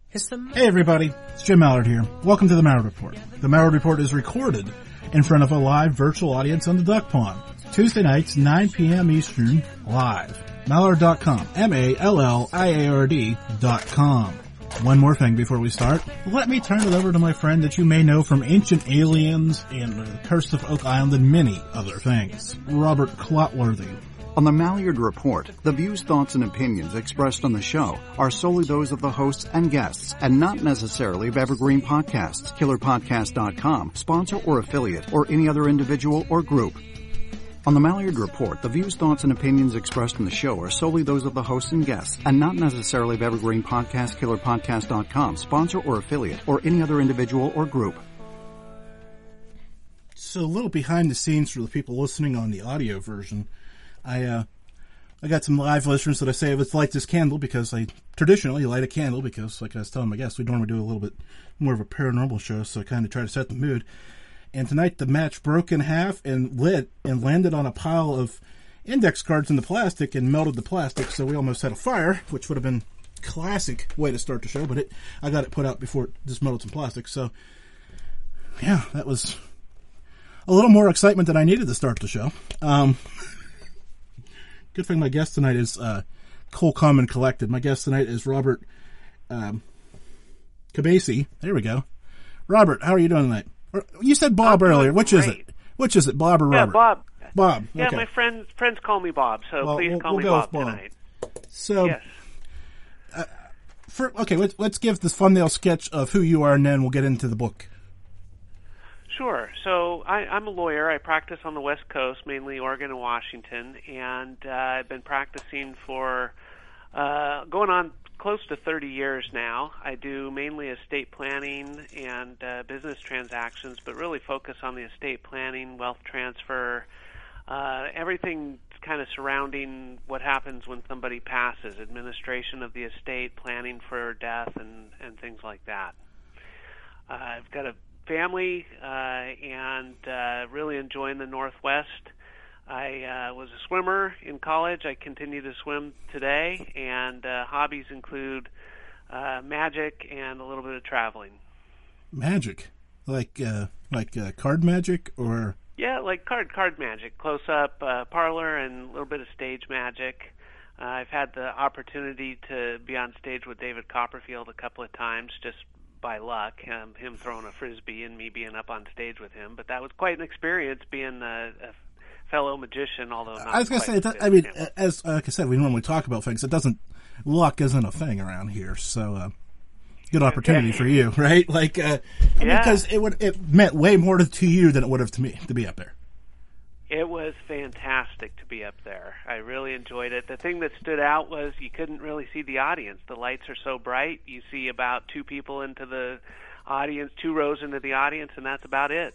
Hey everybody, it's Jim Mallard here. Welcome to the Mallard Report. The Mallard Report is recorded in front of a live virtual audience on the Duck Pond. Tuesday nights, 9 p.m. Eastern, live. Mallard.com. MALLIARD.com. One more thing before we start. Let me turn it over to my friend that you may know from Ancient Aliens and The Curse of Oak Island and many other things, Robert Clotworthy. On the Mallard Report, the views, thoughts, and opinions expressed on the show are solely those of the hosts and guests, and not necessarily of Evergreen Podcasts, KillerPodcast.com, sponsor or affiliate, or any other individual or group. On the Mallard Report, the views, thoughts, and opinions expressed in the show are solely those of the hosts and guests, and not necessarily of Evergreen Podcasts, KillerPodcast.com, sponsor or affiliate, or any other individual or group. So a little behind the scenes for the people listening on the audio version. I got some live listeners that I say, let's light this candle, because I traditionally light a candle because, like I was telling my guests, we normally do a little bit more of a paranormal show, so I kind of try to set the mood. And tonight the match broke in half and lit and landed on a pile of index cards in the plastic and melted the plastic, so we almost had a fire, which would have been a classic way to start the show, but I got it put out before it just melted some plastic, so yeah, that was a little more excitement than I needed to start the show. Good thing my guest tonight is Cool, Calm, and Collected. My guest tonight is Robert Cabasi. There we go. Robert, how are you doing tonight? You said Bob earlier. Which is it? Which is it, Bob or Robert? Yeah, Bob. Bob. Yeah, okay. My friends call me Bob, so well, please call we'll me go Bob with tonight. So, yes. Let's give this thumbnail sketch of who you are, and then we'll get into the book. Sure. So I'm a lawyer. I practice on the West Coast, mainly Oregon and Washington, and I've been practicing for going on close to 30 years now. I do mainly estate planning and business transactions, but really focus on the estate planning, wealth transfer, everything kind of surrounding what happens when somebody passes, administration of the estate, planning for death, and things like that. I've got a family and really enjoying the Northwest. I was a swimmer in college. I continue to swim today, and hobbies include magic and a little bit of traveling. Magic? Like card magic, or? Yeah, like card magic, close-up parlor, and a little bit of stage magic. I've had the opportunity to be on stage with David Copperfield a couple of times, just by luck, him throwing a frisbee and me being up on stage with him. But that was quite an experience, being a fellow magician, although not. I was going to say, as like I said, we normally talk about things. Luck isn't a thing around here, so good opportunity for you, right? Because it meant way more to you than it would have to me to be up there. It was fantastic to be up there. I really enjoyed it. The thing that stood out was you couldn't really see the audience. The lights are so bright. You see about two people into the audience, 2 rows into the audience, and that's about it.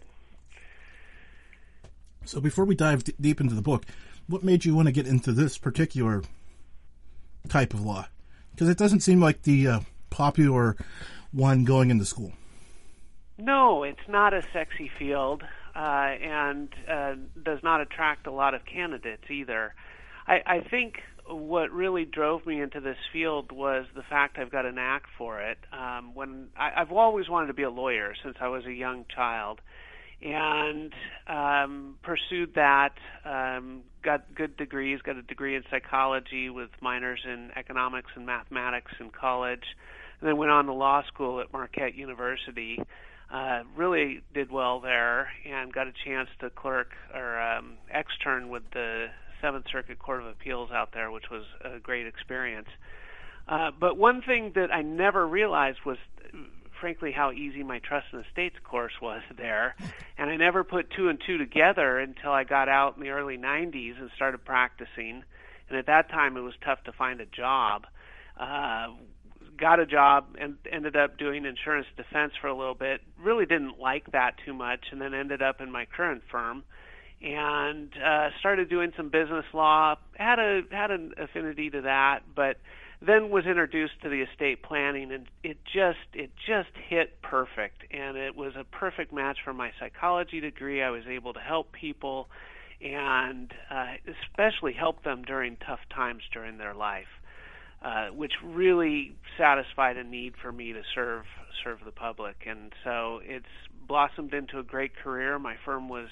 So before we dive deep into the book, what made you want to get into this particular type of law? Because it doesn't seem like the popular one going into school. No, it's not a sexy field. And does not attract a lot of candidates either. I think what really drove me into this field was the fact I've got a knack for it. I've always wanted to be a lawyer since I was a young child, and pursued that, got good degrees, got a degree in psychology with minors in economics and mathematics in college, and then went on to law school at Marquette University. Really did well there and got a chance to clerk or extern with the Seventh Circuit Court of Appeals out there, which was a great experience. But one thing that I never realized was, frankly, how easy my trust and estates course was there. And I never put 2 and 2 together until I got out in the early 90s and started practicing. And at that time, it was tough to find a job. Got a job and ended up doing insurance defense for a little bit. Really didn't like that too much, and then ended up in my current firm and started doing some business law. Had an affinity to that, but then was introduced to the estate planning, and it just hit perfect. And it was a perfect match for my psychology degree. I was able to help people, and especially help them during tough times during their life. which really satisfied a need for me to serve the public. And so it's blossomed into a great career. My firm was,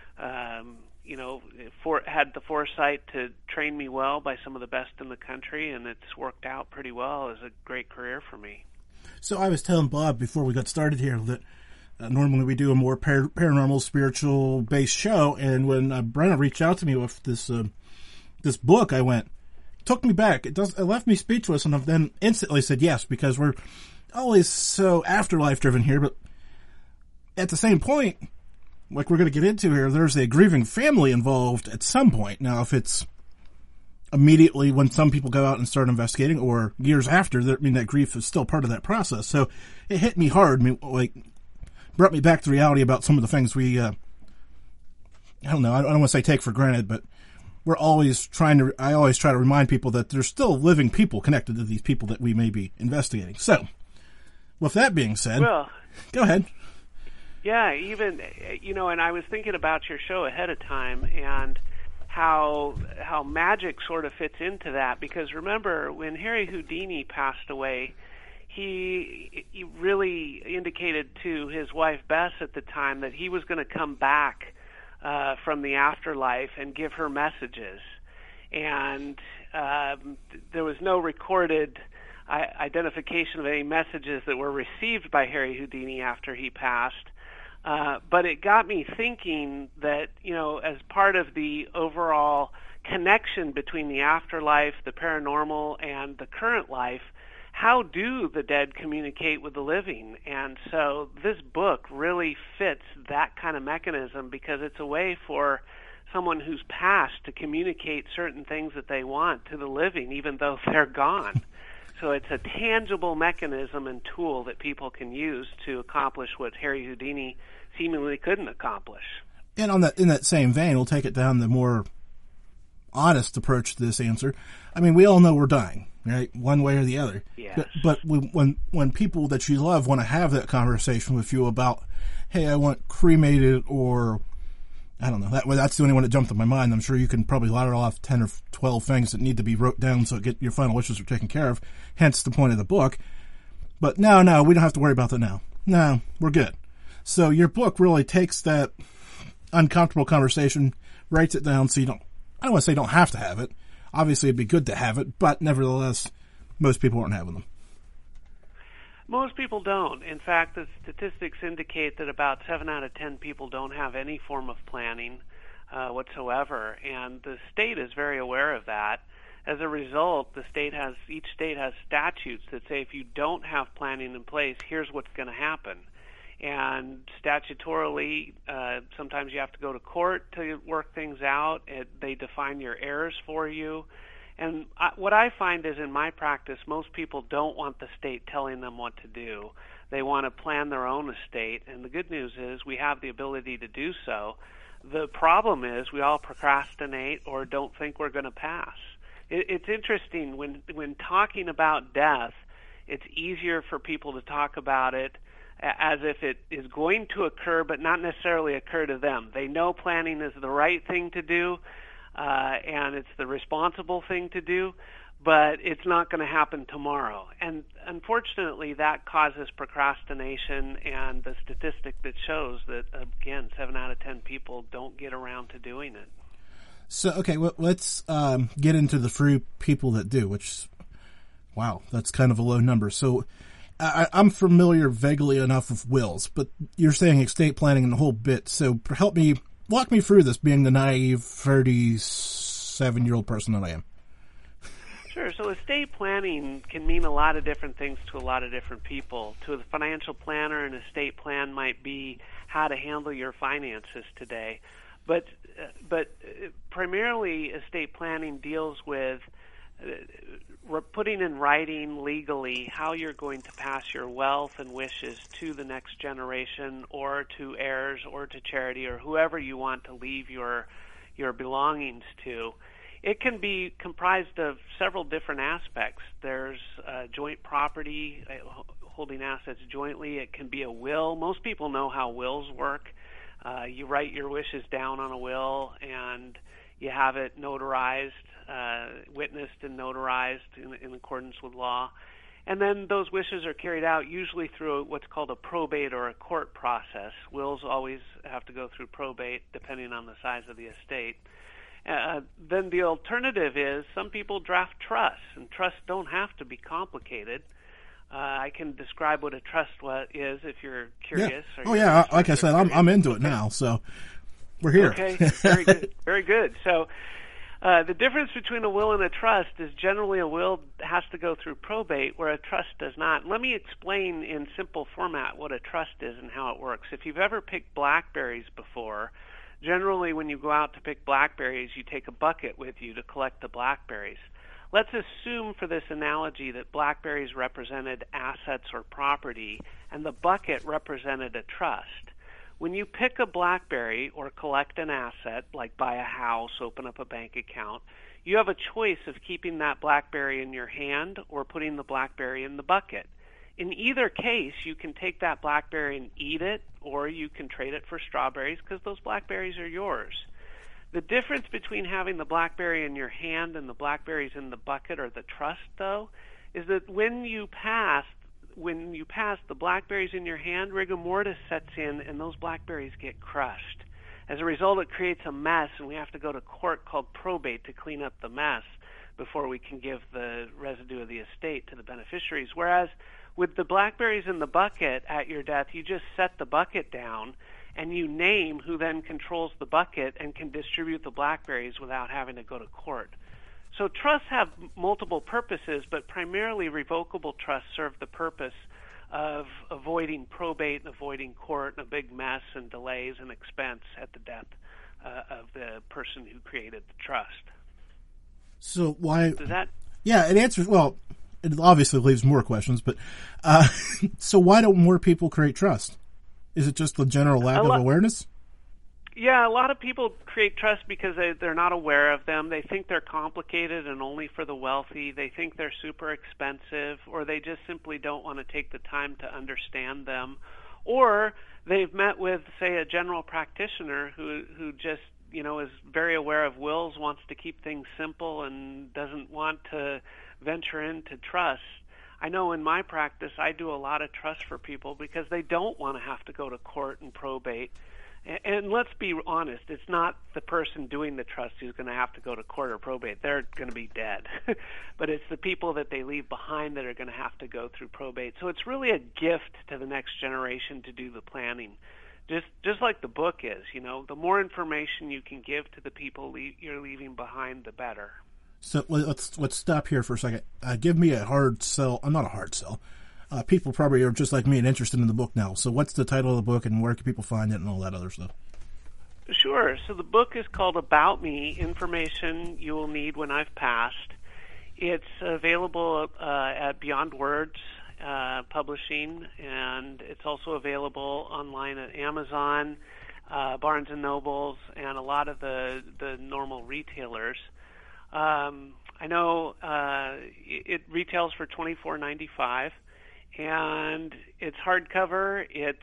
had the foresight to train me well by some of the best in the country, and it's worked out pretty well as a great career for me. So I was telling Bob before we got started here that normally we do a more paranormal, spiritual-based show, and when Brenna reached out to me with this book, I went, took me back. It left me speechless, and then instantly said yes, because we're always so afterlife-driven here, but at the same point, like we're going to get into here, there's a grieving family involved at some point. Now, if it's immediately when some people go out and start investigating, or years after, that grief is still part of that process. So it hit me hard, brought me back to reality about some of the things we, I don't want to say take for granted, but I always try to remind people that there's still living people connected to these people that we may be investigating. So, with that being said, go ahead. Yeah, even, and I was thinking about your show ahead of time and how magic sort of fits into that, because remember, when Harry Houdini passed away, he really indicated to his wife Bess at the time that he was going to come back from the afterlife and give her messages. And there was no recorded identification of any messages that were received by Harry Houdini after he passed. But it got me thinking that, as part of the overall connection between the afterlife, the paranormal, and the current life, how do the dead communicate with the living? And so this book really fits that kind of mechanism, because it's a way for someone who's passed to communicate certain things that they want to the living, even though they're gone. So it's a tangible mechanism and tool that people can use to accomplish what Harry Houdini seemingly couldn't accomplish. And in that same vein, we'll take it down the more honest approach to this answer. I mean, we all know we're dying, right? One way or the other. Yes. But when people that you love want to have that conversation with you about, hey, I want cremated, or I don't know, that's the only one that jumped in my mind. I'm sure you can probably ladder off 10 or 12 things that need to be wrote down so get your final wishes are taken care of, hence the point of the book. But no, we don't have to worry about that now. No, we're good. So your book really takes that uncomfortable conversation, writes it down so I don't want to say you don't have to have it. Obviously, it'd be good to have it, but nevertheless, most people aren't having them. Most people don't. In fact, the statistics indicate that about 7 out of 10 people don't have any form of planning whatsoever, and the state is very aware of that. As a result, each state has statutes that say if you don't have planning in place, here's what's going to happen. And statutorily, sometimes you have to go to court to work things out. They define your errors for you. And what I find is, in my practice, most people don't want the state telling them what to do. They want to plan their own estate. And the good news is we have the ability to do so. The problem is we all procrastinate or don't think we're going to pass. It's interesting, when talking about death, it's easier for people to talk about it as if it is going to occur, but not necessarily occur to them. They know planning is the right thing to do, and it's the responsible thing to do, but it's not going to happen tomorrow. And unfortunately, that causes procrastination, and the statistic that shows that, again, 7 out of 10 people don't get around to doing it. So, okay, well, let's get into the few people that do, which, wow, that's kind of a low number. So I'm familiar vaguely enough with wills, but you're saying estate planning and the whole bit. So walk me through this, being the naive 37-year-old person that I am. Sure. So estate planning can mean a lot of different things to a lot of different people. To the financial planner, an estate plan might be how to handle your finances today. But primarily, estate planning deals with putting in writing legally how you're going to pass your wealth and wishes to the next generation, or to heirs, or to charity, or whoever you want to leave your belongings to. It can be comprised of several different aspects. There's joint property, holding assets jointly. It can be a will. Most people know how wills work. You write your wishes down on a will, and you have it notarized witnessed and notarized in accordance with law. And then those wishes are carried out usually through what's called a probate or a court process. Wills always have to go through probate depending on the size of the estate. Then the alternative is some people draft trusts, and trusts don't have to be complicated. I can describe what a trust is if you're curious. Yeah. Like I said, I'm into it now, so we're here. Okay, very good. Very good. So the difference between a will and a trust is generally a will has to go through probate, where a trust does not. Let me explain in simple format what a trust is and how it works. If you've ever picked blackberries before, generally when you go out to pick blackberries, you take a bucket with you to collect the blackberries. Let's assume for this analogy that blackberries represented assets or property, and the bucket represented a trust. When you pick a blackberry or collect an asset, like buy a house, open up a bank account, you have a choice of keeping that blackberry in your hand or putting the blackberry in the bucket. In either case, you can take that blackberry and eat it, or you can trade it for strawberries because those blackberries are yours. The difference between having the blackberry in your hand and the blackberries in the bucket or the trust, though, is that when you pass the blackberries in your hand, rigor mortis sets in and those blackberries get crushed. As a result, it creates a mess, and we have to go to court called probate to clean up the mess before we can give the residue of the estate to the beneficiaries. Whereas with the blackberries in the bucket at your death, you just set the bucket down and you name who then controls the bucket and can distribute the blackberries without having to go to court. So trusts have multiple purposes, but primarily revocable trusts serve the purpose of avoiding probate and avoiding court and a big mess and delays and expense at the death of the person who created the trust. So why... Does that... Yeah, it answers... Well, it obviously leaves more questions, but... so why don't more people create trust? Is it just the general lack of awareness? Yeah, a lot of people create trusts because they're not aware of them. They think they're complicated and only for the wealthy. They think they're super expensive, or they just simply don't want to take the time to understand them. Or they've met with, say, a general practitioner who just, is very aware of wills, wants to keep things simple, and doesn't want to venture into trusts. I know in my practice I do a lot of trusts for people because they don't want to have to go to court and probate. And let's be honest, it's not the person doing the trust who's going to have to go to court or probate. They're going to be dead. But it's the people that they leave behind that are going to have to go through probate. So it's really a gift to the next generation to do the planning. Just like the book is, the more information you can give to the people you're leaving behind, the better. So let's stop here for a second. Give me a hard sell. Not a hard sell. People probably are just like me and interested in the book now. So what's the title of the book and where can people find it and all that other stuff? Sure. So the book is called About Me, Information You Will Need When I've Passed. It's available at Beyond Words Publishing, and it's also available online at Amazon, Barnes & Nobles, and a lot of the normal retailers. I know it retails for $24.95. And it's hardcover. It's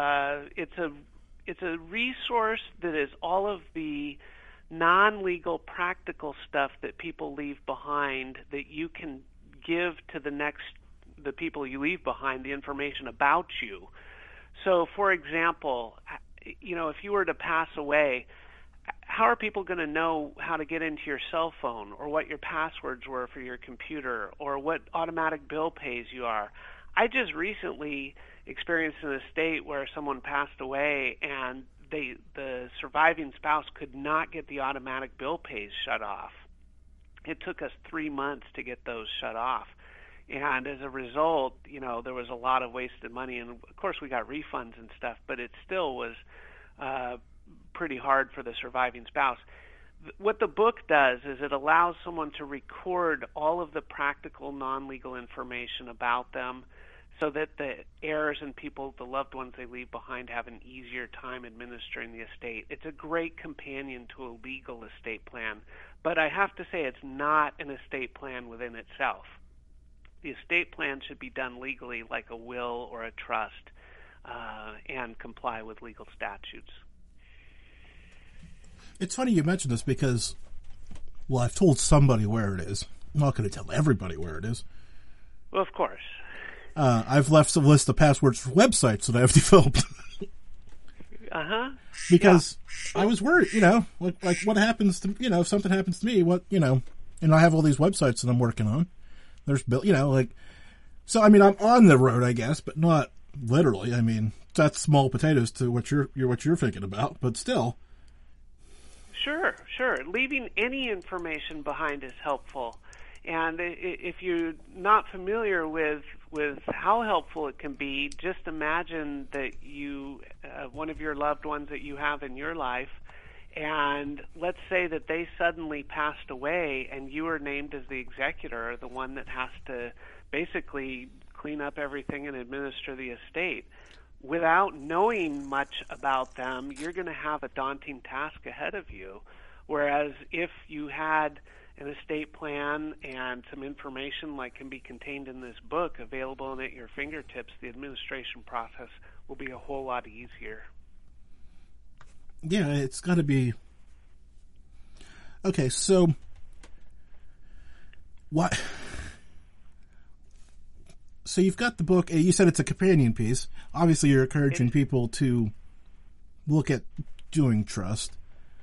a resource that is all of the non-legal practical stuff that people leave behind that you can give to the people you leave behind, the information about you. So, for example, if you were to pass away, how are people going to know how to get into your cell phone, or what your passwords were for your computer, or what automatic bill pays you are? I just recently experienced an estate where someone passed away and the surviving spouse could not get the automatic bill pays shut off. It took us 3 months to get those shut off. And as a result, there was a lot of wasted money. And, of course, we got refunds and stuff, but it still was pretty hard for the surviving spouse. What the book does is it allows someone to record all of the practical non-legal information about them so that the heirs and people, the loved ones they leave behind, have an easier time administering the estate. It's a great companion to a legal estate plan, but I have to say it's not an estate plan within itself. The estate plan should be done legally like a will or a trust and comply with legal statutes. It's funny you mention this because well, I've told somebody where it is. I'm not going to tell everybody where it is. Well, of course. I've left a list of passwords for websites that I've developed. Because I was worried, like what happens to, if something happens to me, and I have all these websites that I'm working on. There's, so, I mean, I'm on the road, I guess, but not literally. I mean, that's small potatoes to what you're thinking about, but still. Sure. Leaving any information behind is helpful. And if you're not familiar with how helpful it can be, just imagine that you, one of your loved ones that you have in your life, and let's say that they suddenly passed away and you are named as the executor, the one that has to basically clean up everything and administer the estate. Without knowing much about them, you're going to have a daunting task ahead of you. Whereas if you had an estate plan and some information like can be contained in this book available and at your fingertips, the administration process will be a whole lot easier. Yeah, it's got to be. Okay, so what? So you've got the book. You said it's a companion piece. Obviously, you're encouraging people to look at doing trust.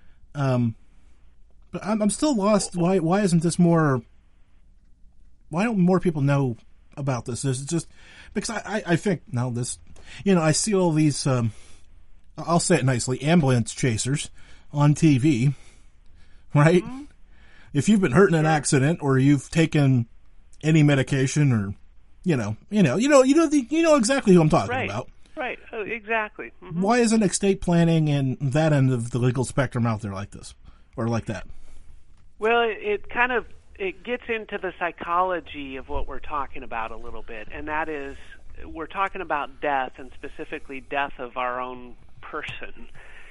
But I'm still lost. Why isn't this more? Why don't more people know about this? It's just because I think now this. I see all these. I'll say it nicely, ambulance chasers on TV, right? Mm-hmm. If you've been hurt in an accident or you've taken any medication or, you know exactly who I'm talking about. Right. Oh, exactly. Mm-hmm. Why isn't estate planning and that end of the legal spectrum out there like this or like that? Well, it gets into the psychology of what we're talking about a little bit, and that is we're talking about death and specifically death of our own person.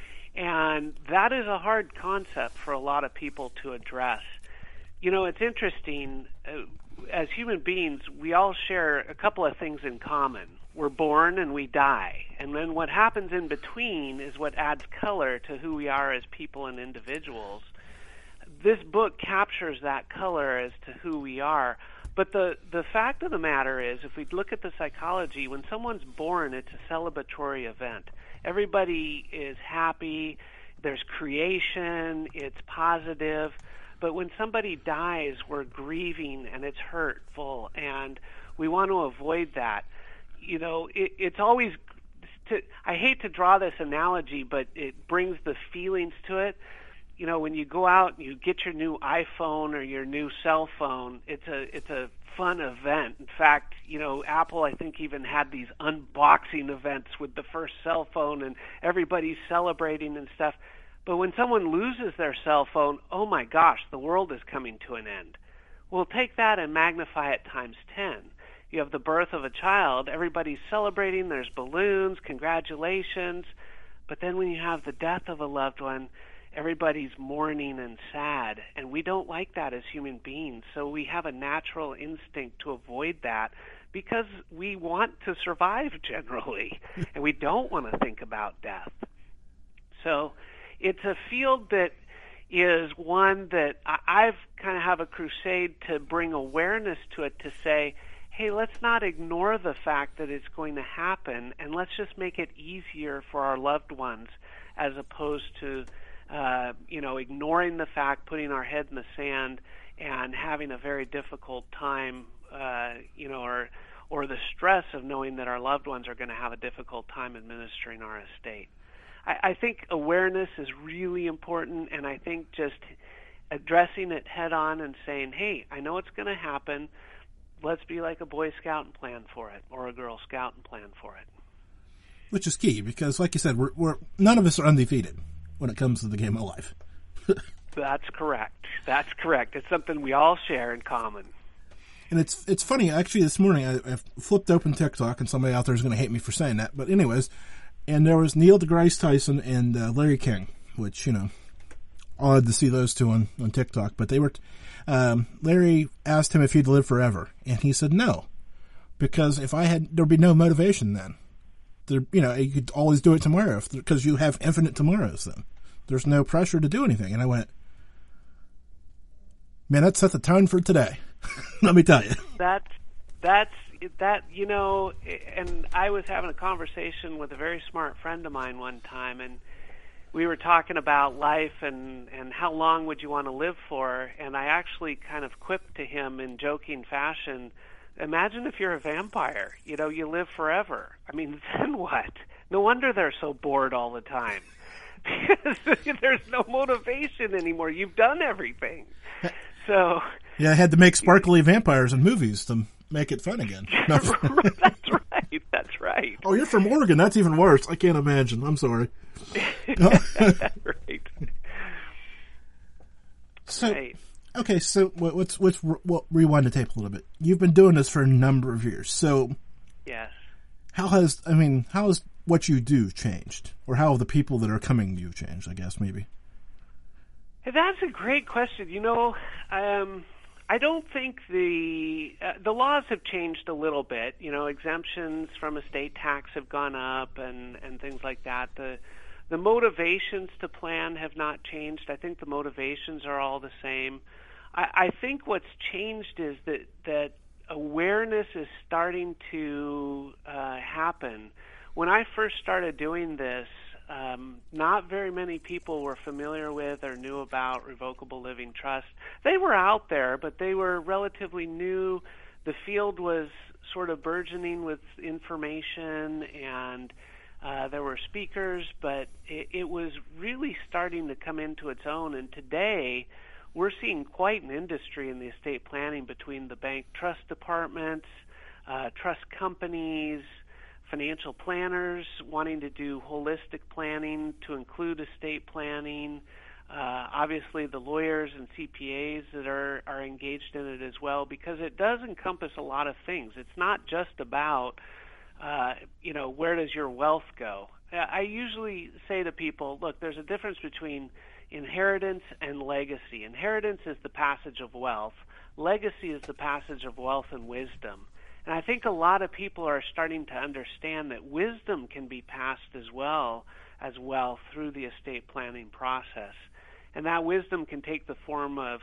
And that is a hard concept for a lot of people to address. It's interesting. As human beings, we all share a couple of things in common. We're born and we die. And then what happens in between is what adds color to who we are as people and individuals. This book captures that color as to who we are. But the fact of the matter is, if we look at the psychology, when someone's born, it's a celebratory event. Everybody is happy, there's creation, it's positive. But when somebody dies, we're grieving and it's hurtful, and we want to avoid that. It's always, I hate to draw this analogy, but it brings the feelings to it. When you go out and you get your new iPhone or your new cell phone, it's a fun event. In fact, Apple, I think, even had these unboxing events with the first cell phone, and everybody's celebrating and stuff. But when someone loses their cell phone, oh my gosh, the world is coming to an end. Well, take that and magnify it times 10. You have the birth of a child, everybody's celebrating, there's balloons, congratulations. But then when you have the death of a loved one, everybody's mourning and sad, and we don't like that as human beings. So we have a natural instinct to avoid that because we want to survive generally, and we don't want to think about death. So it's a field that is one that I've kind of have a crusade to bring awareness to it, to say, hey, let's not ignore the fact that it's going to happen, and let's just make it easier for our loved ones as opposed to ignoring the fact, putting our head in the sand, and having a very difficult time, or the stress of knowing that our loved ones are going to have a difficult time administering our estate. I think awareness is really important, and I think just addressing it head on and saying, hey, I know it's going to happen. Let's be like a Boy Scout and plan for it, or a Girl Scout and plan for it. Which is key, because like you said, we're none of us are undefeated when it comes to the game of life. That's correct. It's something we all share in common. And it's funny, actually, this morning I flipped open TikTok, and somebody out there is going to hate me for saying that, but anyways, and there was Neil deGrasse Tyson and Larry King, which, odd to see those two on TikTok, but they were, Larry asked him if he'd live forever, and he said no, because there'd be no motivation then. You could always do it tomorrow because you have infinite tomorrows then. There's no pressure to do anything. And I went, Man, that set the tone for today. Let me tell you. That, you know, and I was having a conversation with a very smart friend of mine one time, and we were talking about life and how long would you want to live for, and I actually kind of quipped to him in joking fashion, imagine if you're a vampire, you know, you live forever. I mean, then what? No wonder they're so bored all the time. Because there's no motivation anymore. You've done everything. So yeah, I had to make sparkly vampires in movies to make it fun again. No. That's right. Oh, you're from Oregon. That's even worse. I can't imagine. I'm sorry. Right. So, right. Okay, so let's rewind the tape a little bit. You've been doing this for a number of years. So yes. How has what you do changed? Or how have the people that are coming to you changed, I guess, maybe? That's a great question. You know, I don't think the laws have changed a little bit. You know, exemptions from estate tax have gone up and things like that. The motivations to plan have not changed. I think the motivations are all the same. I think what's changed is that awareness is starting to happen. When I first started doing this, not very many people were familiar with or knew about revocable living trust. They were out there, but they were relatively new. The field was sort of burgeoning with information, and there were speakers, but it was really starting to come into its own. And today, we're seeing quite an industry in the estate planning between the bank trust departments, trust companies, financial planners wanting to do holistic planning to include estate planning, obviously the lawyers and CPAs that are engaged in it as well, because it does encompass a lot of things. It's not just about, where does your wealth go? I usually say to people, look, there's a difference between inheritance and legacy. Inheritance is the passage of wealth. Legacy is the passage of wealth and wisdom. And I think a lot of people are starting to understand that wisdom can be passed as well through the estate planning process. And that wisdom can take the form of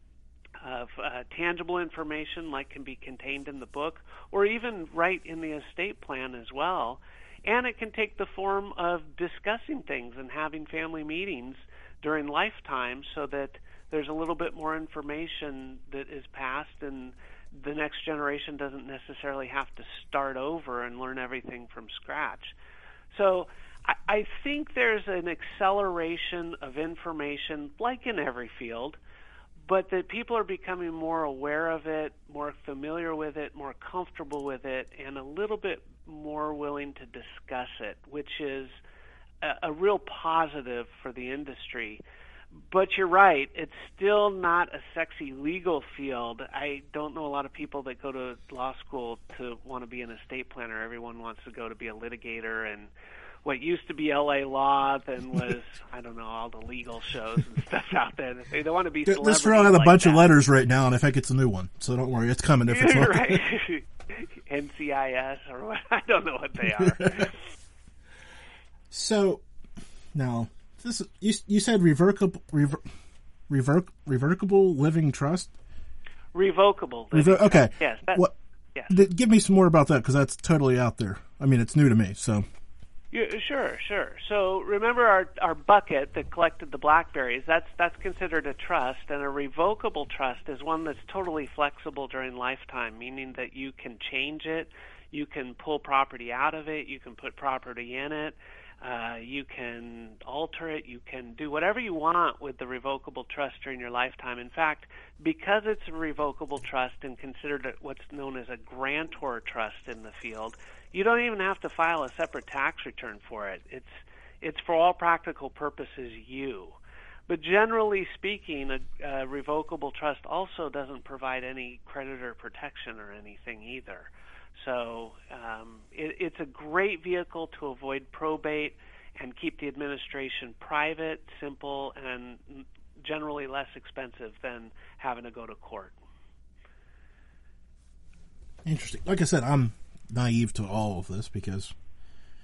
tangible information like can be contained in the book, or even right in the estate plan as well. And it can take the form of discussing things and having family meetings during lifetime so that there's a little bit more information that is passed, and the next generation doesn't necessarily have to start over and learn everything from scratch. So I think there's an acceleration of information, like in every field, but that people are becoming more aware of it, more familiar with it, more comfortable with it, and a little bit more willing to discuss it, which is a real positive for the industry. But you're right, it's still not a sexy legal field. I don't know a lot of people that go to law school to want to be an estate planner. Everyone wants to go to be a litigator, and what used to be LA Law then was, I don't know, all the legal shows and stuff out there. They don't want to be celebrities. This throwing out a bunch of letters right now, and I think it's a new one, so don't worry, it's coming if it's not. Right. NCIS or what? I don't know what they are. So, now, you said revocable living trust? Revocable. Okay. Yes. Yes. Give me some more about that, because that's totally out there. I mean, it's new to me, so. Yeah, sure. So remember our bucket that collected the blackberries, that's considered a trust, and a revocable trust is one that's totally flexible during lifetime, meaning that you can change it, you can pull property out of it, you can put property in it, you can alter it, you can do whatever you want with the revocable trust during your lifetime. In fact, because it's a revocable trust and considered what's known as a grantor trust in the field, you don't even have to file a separate tax return for it. It's for all practical purposes you. But generally speaking, a revocable trust also doesn't provide any creditor protection or anything either. So it's a great vehicle to avoid probate and keep the administration private, simple, and generally less expensive than having to go to court. Interesting. Like I said, I'm naive to all of this because,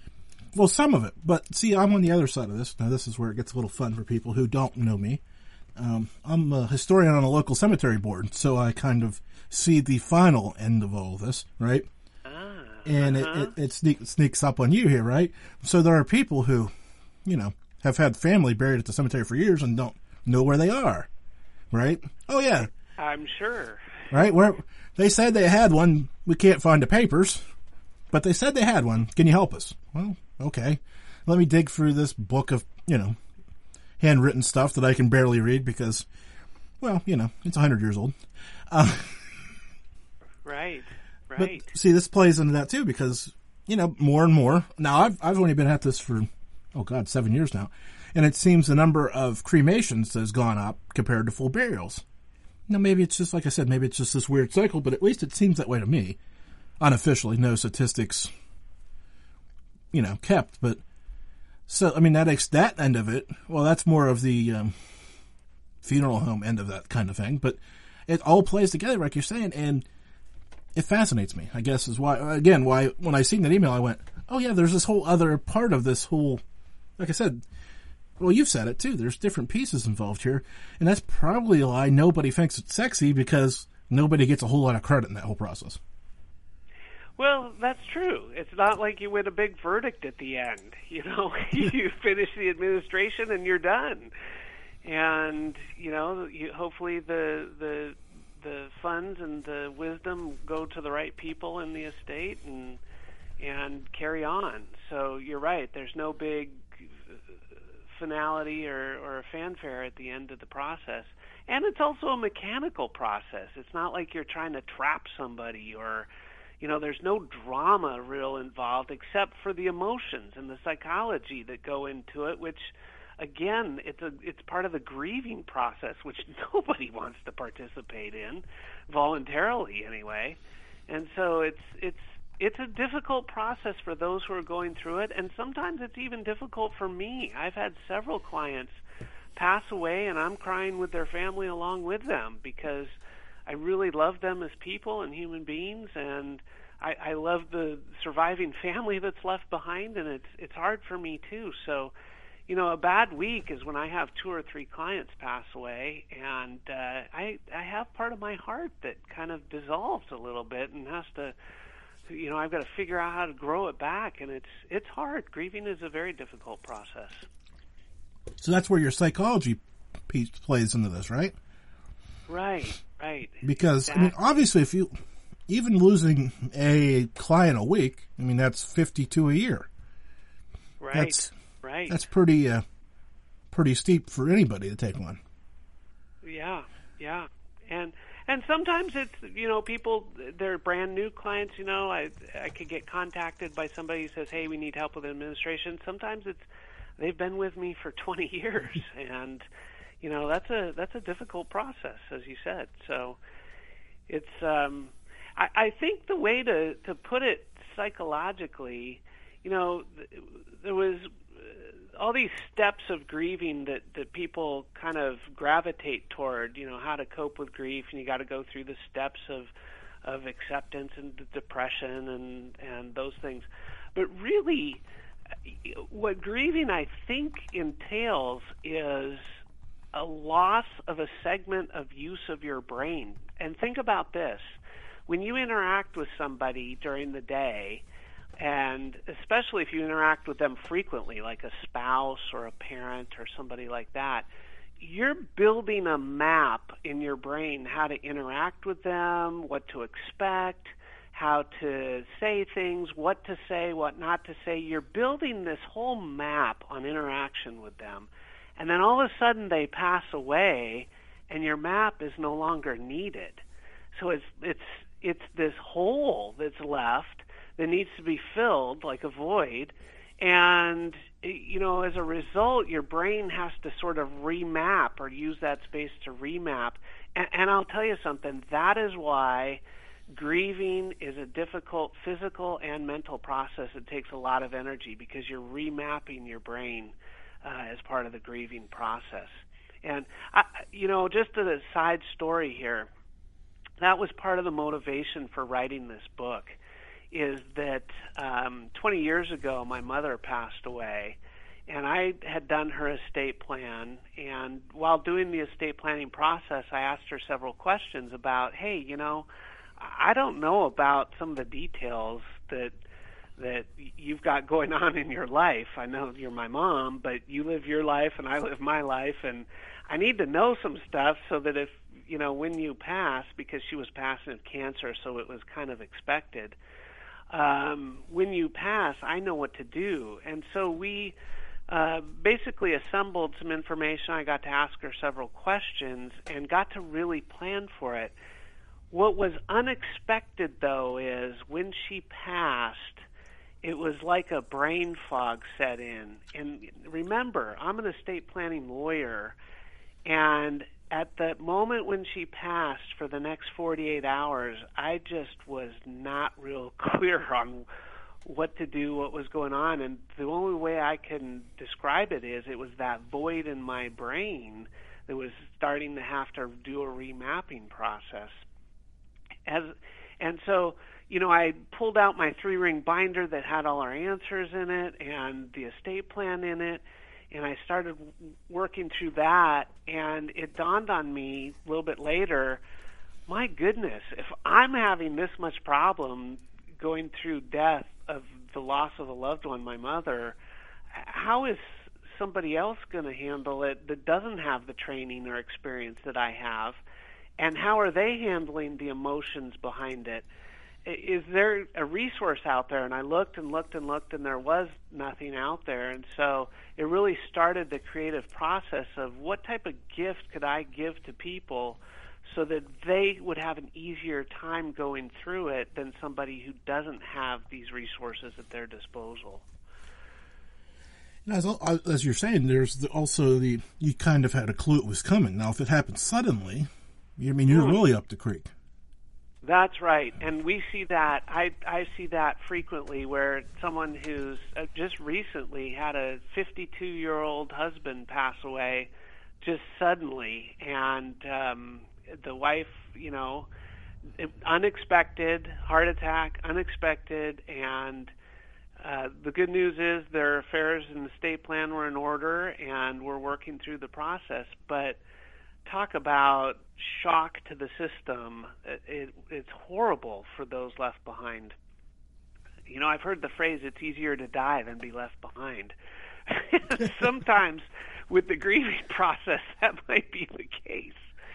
well, some of it. But see, I'm on the other side of this. Now, this is where it gets a little fun for people who don't know me. I'm a historian on a local cemetery board, so I kind of see the final end of all this, right? And it sneaks up on you here, right? So there are people who, have had family buried at the cemetery for years and don't know where they are, right? Oh, yeah. I'm sure. Right? Where they said they had one. We can't find the papers, but they said they had one. Can you help us? Well, okay. Let me dig through this book of, handwritten stuff that I can barely read because, well, it's 100 years old. Right. But see, this plays into that too because, more and more. Now, I've only been at this for, 7 years now. And it seems the number of cremations has gone up compared to full burials. Now, maybe it's just, like I said, maybe it's just this weird cycle, but at least it seems that way to me. Unofficially, no statistics, kept. But, so, that end of it, well, that's more of the funeral home end of that kind of thing. But it all plays together, like you're saying, and it fascinates me, I guess, is why when I seen that email, I went, oh, yeah, there's this whole other part of this whole, like I said, well, you've said it, too. There's different pieces involved here, and that's probably why nobody thinks it's sexy, because nobody gets a whole lot of credit in that whole process. Well, that's true. It's not like you win a big verdict at the end. You finish the administration and you're done. And, hopefully the funds and the wisdom go to the right people in the estate and carry on. So you're right. There's no big finality or fanfare at the end of the process. And it's also a mechanical process. It's not like you're trying to trap somebody or, there's no drama real involved except for the emotions and the psychology that go into it, which, again, it's part of the grieving process, which nobody wants to participate in, voluntarily anyway. And so it's a difficult process for those who are going through it, and sometimes it's even difficult for me. I've had several clients pass away, and I'm crying with their family along with them because I really love them as people and human beings, and I love the surviving family that's left behind, and it's hard for me too. So, a bad week is when I have 2 or 3 clients pass away, and I have part of my heart that kind of dissolves a little bit and has to, I've got to figure out how to grow it back, and it's hard. Grieving is a very difficult process. So that's where your psychology piece plays into this, right? Right. Because, exactly. Obviously, if you, even losing a client a week, that's 52 a year. Right. That's pretty steep for anybody to take on. Yeah. And sometimes it's, people, they're brand new clients, I could get contacted by somebody who says, hey, we need help with administration. Sometimes they've been with me for 20 years, and, that's a difficult process, as you said. So it's, I think the way to put it psychologically, there was all these steps of grieving that people kind of gravitate toward, how to cope with grief, and you got to go through the steps of acceptance and depression and those things. But really, what grieving, I think, entails is a loss of a segment of use of your brain. And think about this. When you interact with somebody during the day, and especially if you interact with them frequently, like a spouse or a parent or somebody like that, you're building a map in your brain how to interact with them, what to expect, how to say things, what to say, what not to say. You're building this whole map on interaction with them. And then all of a sudden they pass away and your map is no longer needed. So it's this hole that's left that needs to be filled, like a void, and as a result, your brain has to sort of remap or use that space to remap. And I'll tell you something, that is why grieving is a difficult physical and mental process. It takes a lot of energy because you're remapping your brain as part of the grieving process. And, just a side story here, that was part of the motivation for writing this book, is that 20 years ago my mother passed away, and I had done her estate plan. And while doing the estate planning process, I asked her several questions about, hey, I don't know about some of the details that you've got going on in your life. I know you're my mom, but you live your life and I live my life, and I need to know some stuff so that if, when you pass, because she was passing of cancer, so it was kind of expected, when you pass, I know what to do. And so we basically assembled some information. I got to ask her several questions and got to really plan for it. What was unexpected, though, is when she passed, it was like a brain fog set in. And remember, I'm an estate planning lawyer, and at the moment when she passed, for the next 48 hours, I just was not real clear on what to do, what was going on. And the only way I can describe it is it was that void in my brain that was starting to have to do a remapping process. And so, I pulled out my 3-ring binder that had all our answers in it and the estate plan in it, and I started working through that, and it dawned on me a little bit later, my goodness, if I'm having this much problem going through death of the loss of a loved one, my mother, how is somebody else going to handle it that doesn't have the training or experience that I have? And how are they handling the emotions behind it? Is there a resource out there? And I looked and looked and looked, and there was nothing out there. And so it really started the creative process of what type of gift could I give to people so that they would have an easier time going through it than somebody who doesn't have these resources at their disposal. As you're saying, there's also you kind of had a clue it was coming. Now, if it happened suddenly, you're really up the creek. That's right, and we see that. I see that frequently, where someone who's just recently had a 52-year-old husband pass away just suddenly, and the wife, unexpected, heart attack, unexpected, and the good news is their affairs and estate plan were in order, and we're working through the process, but talk about shock to the system. It's horrible for those left behind. I've heard the phrase, it's easier to die than be left behind. Sometimes with the grieving process, that might be the case.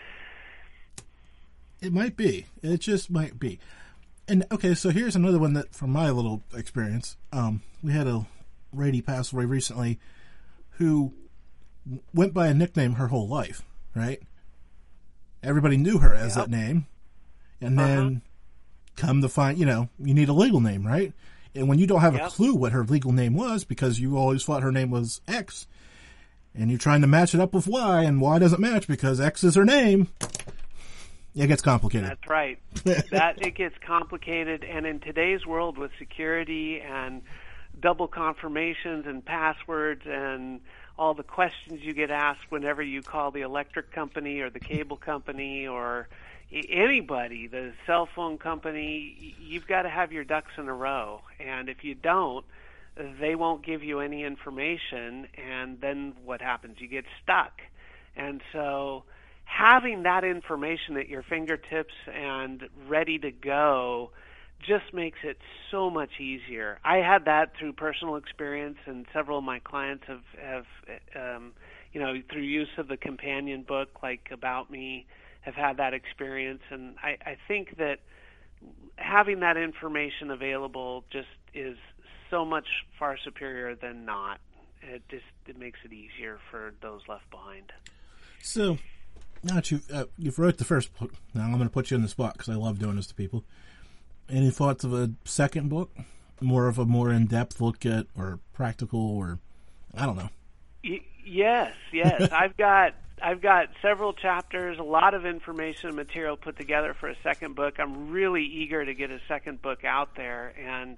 It might be. It just might be. And, okay, so here's another one that, from my little experience, we had a lady pass away recently who went by a nickname her whole life. Right? Everybody knew her as that name. And then come to find, you need a legal name, right? And when you don't have a clue what her legal name was, because you always thought her name was X, and you're trying to match it up with Y, and Y doesn't match because X is her name, it gets complicated. That's right. It gets complicated, and in today's world with security and double confirmations and passwords and all the questions you get asked whenever you call the electric company or the cable company or anybody, the cell phone company, you've got to have your ducks in a row. And if you don't, they won't give you any information, and then what happens? You get stuck. And so having that information at your fingertips and ready to go just makes it so much easier. I had that through personal experience, and several of my clients have through use of the companion book, like About Me, have had that experience. And I think that having that information available just is so much far superior than not. It makes it easier for those left behind. So, now that you've wrote the first book, now I'm going to put you in the spot because I love doing this to people. Any thoughts of a second book? More in-depth look at, or practical, or I don't know. Yes. I've got several chapters, a lot of information and material put together for a second book. I'm really eager to get a second book out there,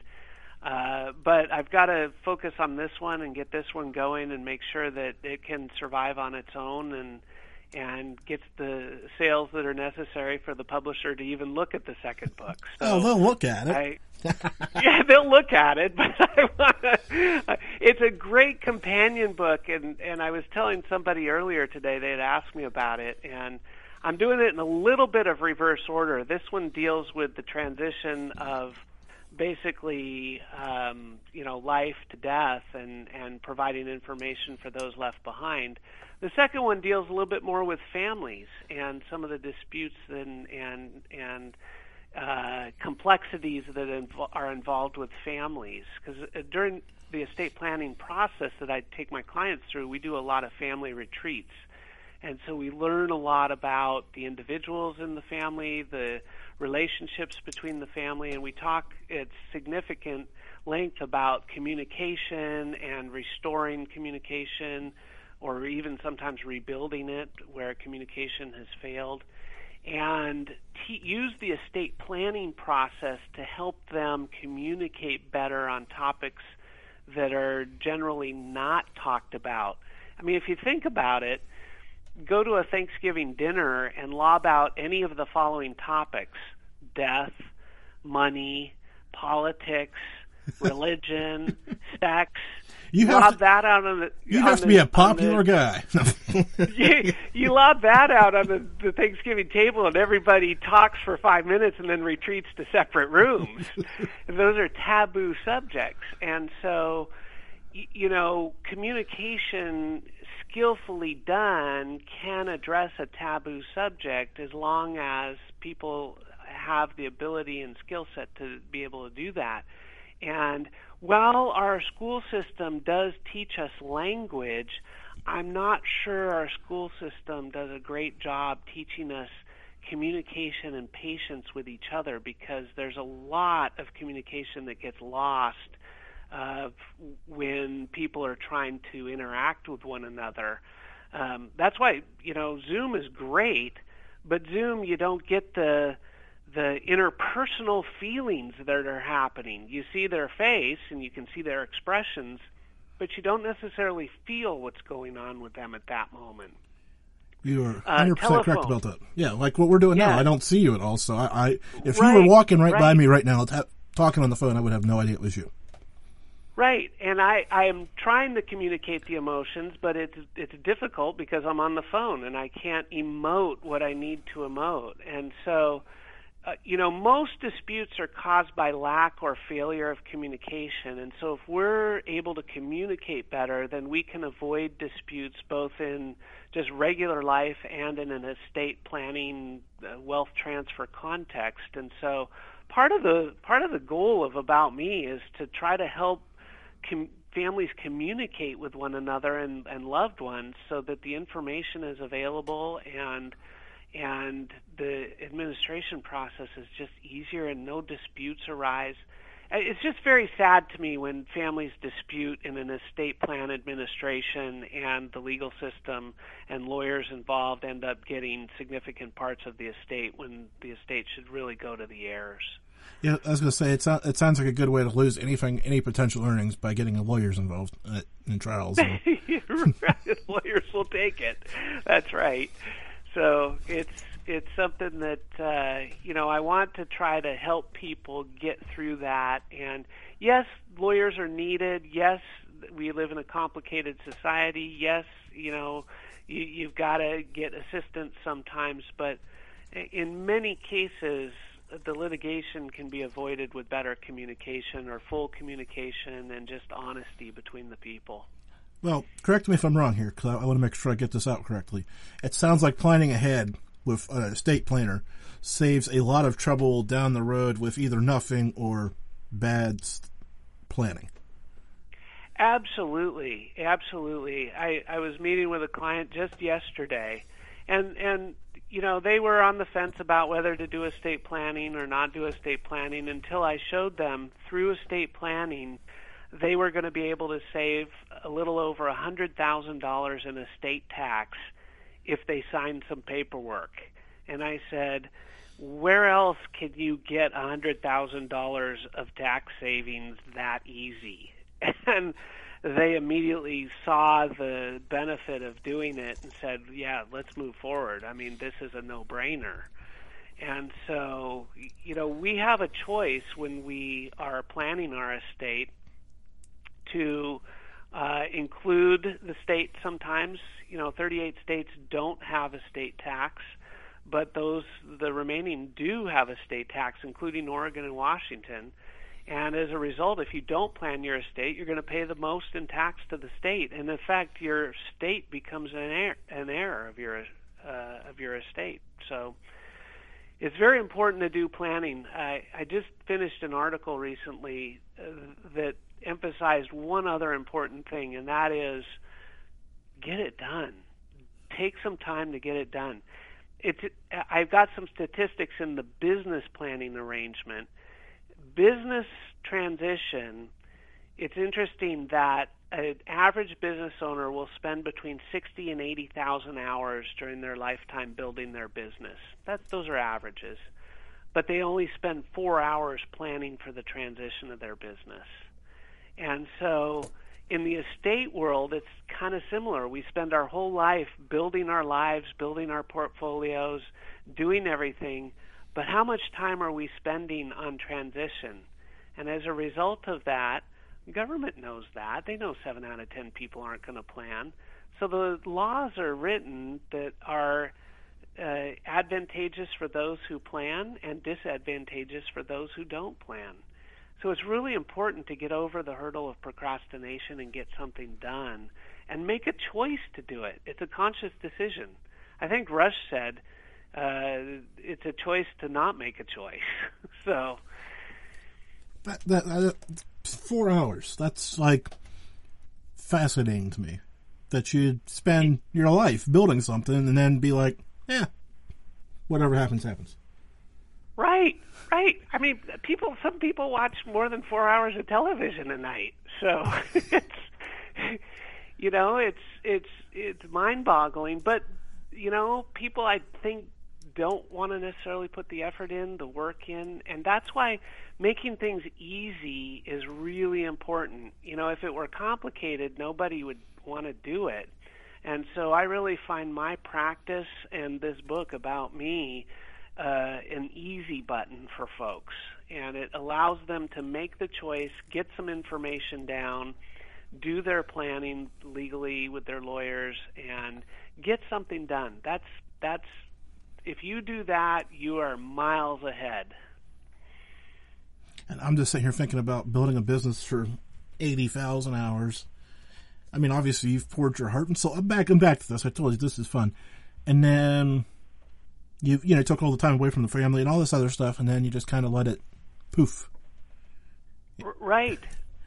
but I've got to focus on this one and get this one going and make sure that it can survive on its own and gets the sales that are necessary for the publisher to even look at the second book. So they'll look at it. Yeah, they'll look at it, but It's a great companion book, and I was telling somebody earlier today, they had asked me about it, and I'm doing it in a little bit of reverse order. This one deals with the transition of basically, life to death and providing information for those left behind. The second one deals a little bit more with families and some of the disputes and complexities that are involved with families. Because during the estate planning process that I take my clients through, we do a lot of family retreats. And so we learn a lot about the individuals in the family, the relationships between the family, and we talk at significant length about communication and restoring communication, or even sometimes rebuilding it where communication has failed, and use the estate planning process to help them communicate better on topics that are generally not talked about. I mean, if you think about it, go to a Thanksgiving dinner and lob out any of the following topics: death, money, politics, religion, sex. You must be a popular guy. you lob that out on the Thanksgiving table, and everybody talks for 5 minutes and then retreats to separate rooms. Those are taboo subjects. And so, communication skillfully done can address a taboo subject as long as people have the ability and skill set to be able to do that. And while our school system does teach us language, I'm not sure our school system does a great job teaching us communication and patience with each other, because there's a lot of communication that gets lost when people are trying to interact with one another. That's why, Zoom is great, but Zoom, you don't get the interpersonal feelings that are happening. You see their face and you can see their expressions, but you don't necessarily feel what's going on with them at that moment. You are 100% correct about that. Yeah, like what we're doing now. I don't see you at all, so if you were walking right by me right now talking on the phone, I would have no idea it was you. Right, and I am trying to communicate the emotions, but it's difficult because I'm on the phone and I can't emote what I need to emote. And so, most disputes are caused by lack or failure of communication. And so if we're able to communicate better, then we can avoid disputes both in just regular life and in an estate planning, wealth transfer context. And so part of the goal of About Me is to try to help families communicate with one another and loved ones so that the information is available and the administration process is just easier and no disputes arise. It's just very sad to me when families dispute in an estate plan administration and the legal system and lawyers involved end up getting significant parts of the estate when the estate should really go to the heirs. Yeah, I was going to say, it sounds like a good way to lose any potential earnings by getting lawyers involved in trials. Lawyers will take it. That's right. So it's something that, I want to try to help people get through that. And yes, lawyers are needed. Yes, we live in a complicated society. Yes, you've got to get assistance sometimes. But in many cases, the litigation can be avoided with better communication or full communication and just honesty between the people. Well, correct me if I'm wrong here, because I want to make sure I get this out correctly. It sounds like planning ahead with an estate planner saves a lot of trouble down the road with either nothing or bad planning. Absolutely. I was meeting with a client just yesterday, and they were on the fence about whether to do estate planning or not do estate planning until I showed them through estate planning they were going to be able to save a little over $100,000 in estate tax if they signed some paperwork. And I said, where else can you get $100,000 of tax savings that easy? And they immediately saw the benefit of doing it and said, yeah, let's move forward. I mean, this is a no-brainer. And so, we have a choice when we are planning our estate to include the state sometimes. 38 states don't have a state tax, but the remaining do have a state tax, including Oregon and Washington. And as a result, if you don't plan your estate, you're going to pay the most in tax to the state. And in fact, your state becomes an heir of your estate. So it's very important to do planning. I just finished an article recently that emphasized one other important thing, and that is get it done. Take some time to get it done. I've got some statistics in the business planning arrangement. Business transition, it's interesting that an average business owner will spend between 60 and 80,000 hours during their lifetime building their business. Those are averages. But they only spend 4 hours planning for the transition of their business. And so in the estate world, it's kind of similar. We spend our whole life building our lives, building our portfolios, doing everything. But how much time are we spending on transition? And as a result of that, government knows that. They know 7 out of 10 people aren't going to plan. So the laws are written that are advantageous for those who plan and disadvantageous for those who don't plan. So it's really important to get over the hurdle of procrastination and get something done and make a choice to do it. It's a conscious decision. I think Rush said, it's a choice to not make a choice. So that 4 hours, that's like fascinating to me, that you'd spend your life building something and then be like, whatever happens. Right. I mean, some people watch more than 4 hours of television a night. So it's mind-boggling, but people, I think, don't want to necessarily put the effort in, the work in, and that's why making things easy is really important. If it were complicated, nobody would want to do it. And so I really find my practice and this book about me an easy button for folks, and it allows them to make the choice, get some information down, do their planning legally with their lawyers, and get something done. That's if you do that, you are miles ahead. And I'm just sitting here thinking about building a business for 80,000 hours. I mean, obviously, you've poured your heart and soul. I'm back to this. I told you this is fun. And then you took all the time away from the family and all this other stuff, and then you just kind of let it poof. Right.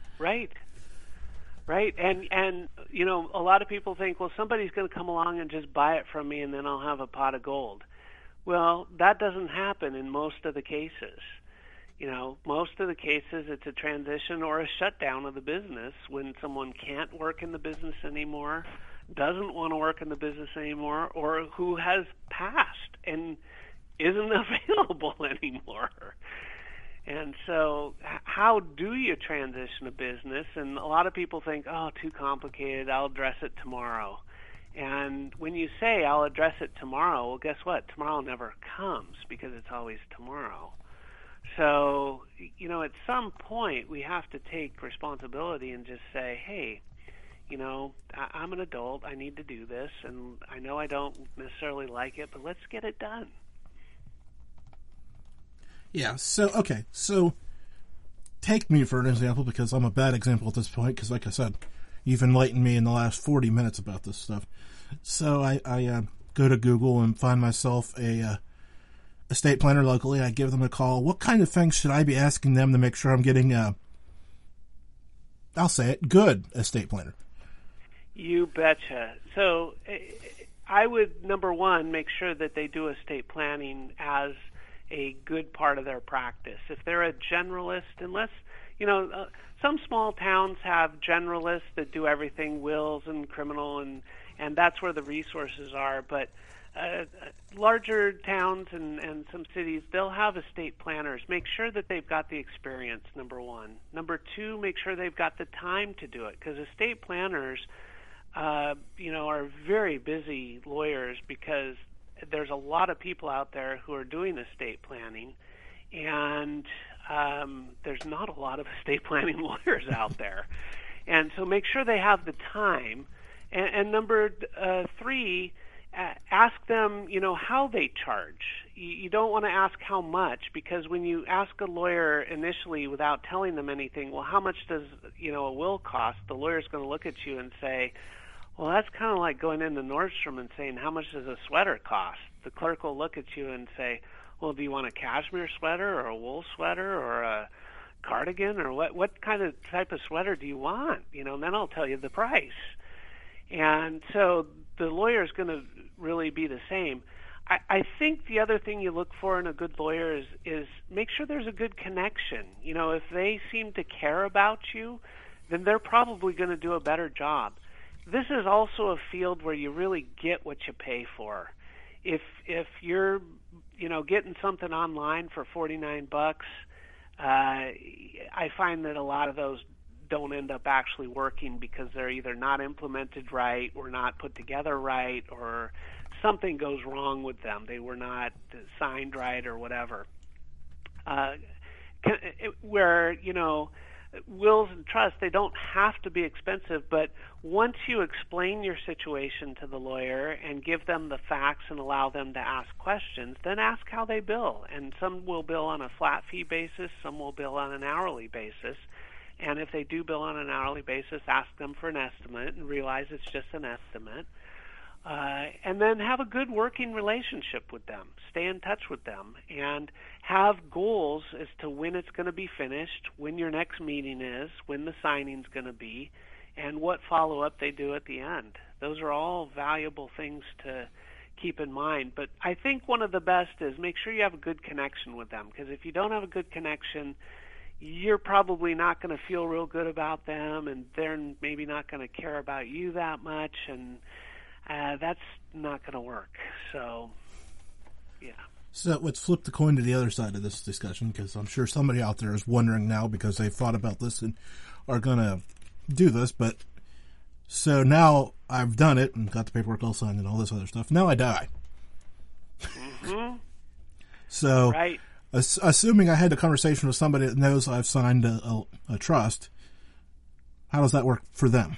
And a lot of people think, well, somebody's going to come along and just buy it from me, and then I'll have a pot of gold. Well, that doesn't happen in most of the cases. Most of the cases it's a transition or a shutdown of the business when someone can't work in the business anymore, doesn't want to work in the business anymore, or who has passed and isn't available anymore. And so how do you transition a business? And a lot of people think, too complicated, I'll address it tomorrow. And when you say, I'll address it tomorrow, well, guess what? Tomorrow never comes because it's always tomorrow. So, at some point we have to take responsibility and just say, hey, I'm an adult, I need to do this, and I know I don't necessarily like it, but let's get it done. Yeah, so take me for an example, because I'm a bad example at this point, because like I said, you've enlightened me in the last 40 minutes about this stuff. So I go to Google and find myself a estate planner locally. I give them a call. What kind of things should I be asking them to make sure I'm getting I'll say it, good estate planner? You betcha. So I would, number one, make sure that they do estate planning as a good part of their practice. If they're a generalist, unless, some small towns have generalists that do everything, wills and criminal, and that's where the resources are. But larger towns and some cities, they'll have estate planners. Make sure that they've got the experience, number one. Number two, make sure they've got the time to do it, because estate planners, are very busy lawyers, because there's a lot of people out there who are doing estate planning, and there's not a lot of estate planning lawyers out there. And so make sure they have the time. And number 3, ask them, how they charge. You don't want to ask how much, because when you ask a lawyer initially without telling them anything, well, how much does, a will cost? The lawyer's going to look at you and say, well, that's kind of like going into Nordstrom and saying, how much does a sweater cost? The clerk will look at you and say, well, do you want a cashmere sweater or a wool sweater or a cardigan, or what kind of type of sweater do you want? And then I'll tell you the price. And so the lawyer is going to really be the same. I think the other thing you look for in a good lawyer is make sure there's a good connection. If they seem to care about you, then they're probably going to do a better job. This is also a field where you really get what you pay for. If you're getting something online for $49, I find that a lot of those don't end up actually working because they're either not implemented right or not put together right, or something goes wrong with them. They were not signed right or whatever. Where, wills and trusts, they don't have to be expensive, but once you explain your situation to the lawyer and give them the facts and allow them to ask questions, then ask how they bill. And some will bill on a flat fee basis, some will bill on an hourly basis. And if they do bill on an hourly basis, ask them for an estimate and realize it's just an estimate. And then have a good working relationship with them. Stay in touch with them and have goals as to when it's going to be finished, when your next meeting is, when the signing's going to be, and what follow-up they do at the end. Those are all valuable things to keep in mind. But I think one of the best is make sure you have a good connection with them, because if you don't have a good connection, you're probably not going to feel real good about them, and they're maybe not going to care about you that much, and that's not going to work. So, yeah. So let's flip the coin to the other side of this discussion, because I'm sure somebody out there is wondering now because they've thought about this and are going to do this. But so now I've done it and got the paperwork all signed and all this other stuff. Now I die. Mm-hmm. So, right. Assuming I had a conversation with somebody that knows I've signed a trust, how does that work for them?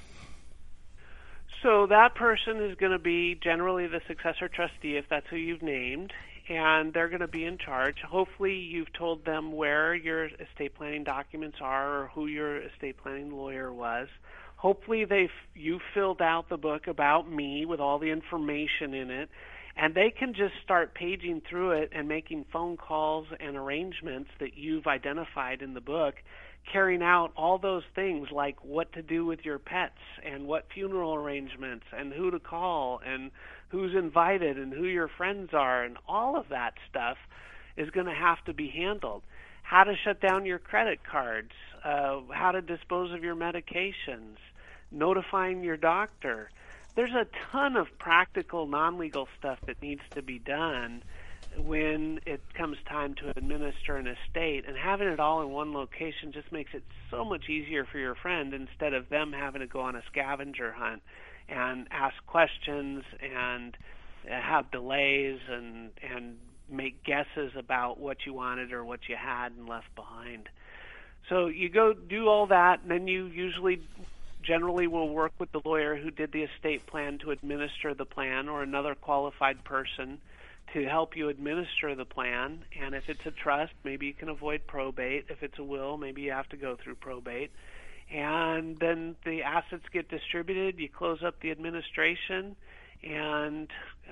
So that person is going to be generally the successor trustee, if that's who you've named, and they're going to be in charge. Hopefully you've told them where your estate planning documents are or who your estate planning lawyer was. Hopefully you filled out the book about me with all the information in it, and they can just start paging through it and making phone calls and arrangements that you've identified in the book, carrying out all those things like what to do with your pets and what funeral arrangements and who to call and who's invited and who your friends are, and all of that stuff is going to have to be handled. How to shut down your credit cards, how to dispose of your medications, notifying your doctor. There's a ton of practical, non-legal stuff that needs to be done when it comes time to administer an estate, and having it all in one location just makes it so much easier for your friend instead of them having to go on a scavenger hunt and ask questions and have delays and make guesses about what you wanted or what you had and left behind. So you go do all that, and then you generally will work with the lawyer who did the estate plan to administer the plan, or another qualified person to help you administer the plan. And if it's a trust, maybe you can avoid probate. If it's a will, maybe you have to go through probate. And then the assets get distributed, you close up the administration, and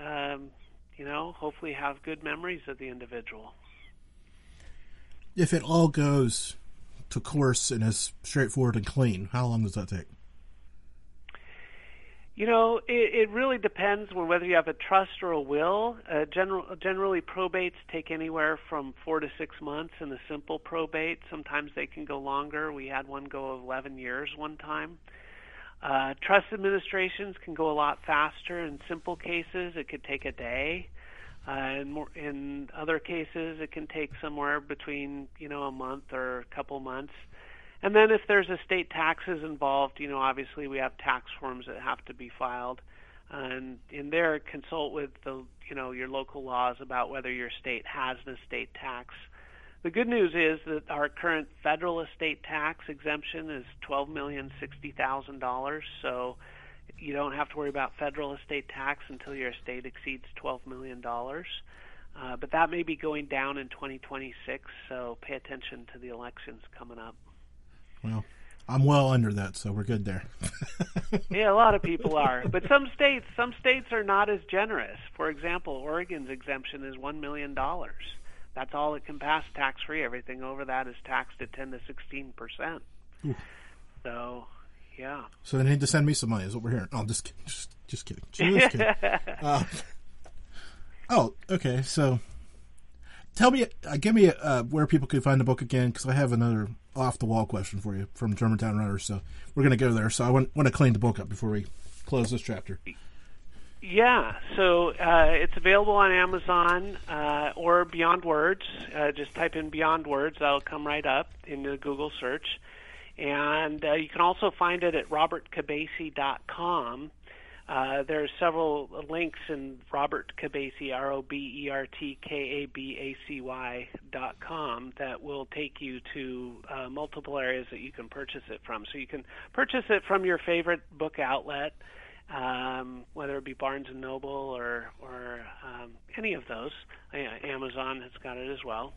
hopefully have good memories of the individual. If it all goes to course and is straightforward and clean, how long does that take? It really depends on whether you have a trust or a will. Generally, probates take anywhere from 4 to 6 months in a simple probate. Sometimes they can go longer. We had one go 11 years one time. Trust administrations can go a lot faster. In simple cases, it could take a day. In other cases, it can take somewhere between a month or a couple months. And then if there's estate taxes involved, obviously we have tax forms that have to be filed. And in there, consult with your local laws about whether your state has an estate tax. The good news is that our current federal estate tax exemption is $12,060,000, so you don't have to worry about federal estate tax until your estate exceeds $12 million. But that may be going down in 2026, so pay attention to the elections coming up. Well, I'm well under that, so we're good there. Yeah, a lot of people are. But some states are not as generous. For example, Oregon's exemption is $1 million. That's all it can pass tax-free. Everything over that is taxed at 10 to 16%. Ooh. So, yeah. So they need to send me some money, is what we're hearing. Oh, I'm just kidding. Just kidding. Just kidding. Okay. So, tell me, give me where people can find the book again, because I have another off-the-wall question for you from Germantown Runners. So we're going to go there. So I want to clean the book up before we close this chapter. Yeah, so it's available on Amazon or Beyond Words. Just type in Beyond Words. That'll come right up in the Google search. And you can also find it at robertkabasi.com. There are several links in Robert Kabasi, ROBERTKABACY.com, that will take you to multiple areas that you can purchase it from. So you can purchase it from your favorite book outlet, whether it be Barnes & Noble or any of those. Amazon has got it as well.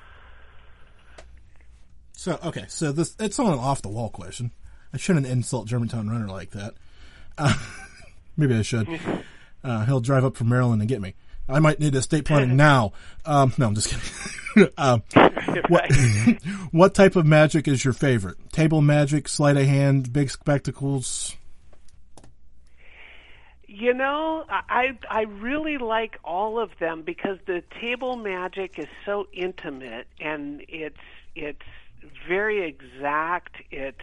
So this it's not an off-the-wall question. I shouldn't insult Germantown Runner like that. Maybe I should. He'll drive up from Maryland and get me. I might need estate planning now. No, I'm just kidding. What type of magic is your favorite? Table magic, sleight of hand, big spectacles? You know, I really like all of them because the table magic is so intimate and it's very exact. It's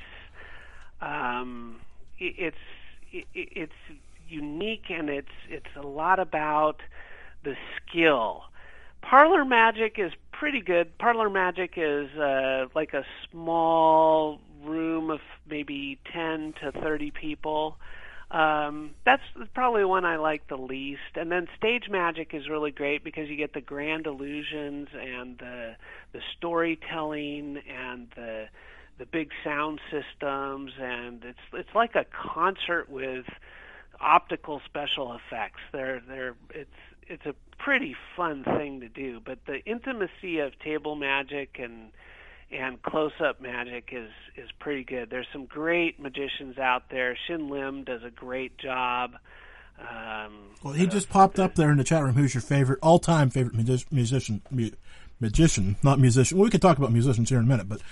unique, and it's a lot about the skill. Parlor magic is pretty good. Parlor magic is like a small room of maybe 10 to 30 people. That's probably one I like the least. And then stage magic is really great because you get the grand illusions and the storytelling and the big sound systems, and it's like a concert with optical special effects. It's a pretty fun thing to do. But the intimacy of table magic and close-up magic is pretty good. There's some great magicians out there. Shin Lim does a great job. Well, he just popped up there in the chat room. Who's your all-time favorite musician? Magician, not musician. Well, we could talk about musicians here in a minute, but